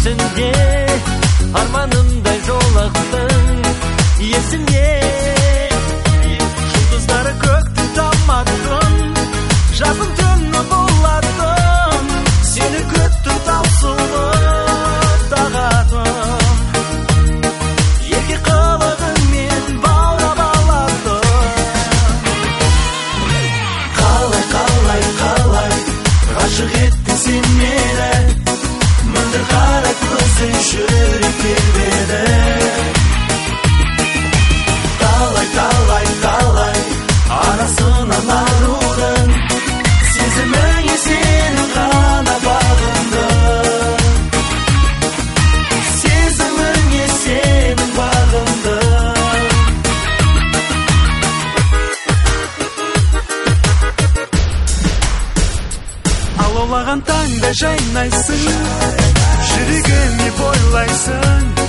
түсінде арманымдай жолақтың есімде. Жұлдыздары көкті таматын, жазым түні болатын, сені күтті таусылы тағатын. Ерке қылығыңмен баурап алатын. Қалай, қалай, қалай ғашық еттің сен мені, мөлдір қара көзің жүрек тербеді. Талай, талай, талай арасынан арудың, сезіміңе сенің ғана бағынды. Сезіміңе сенің бағынды. Алаулаған таңда жайнайсың, жүрегіме бойлайсың.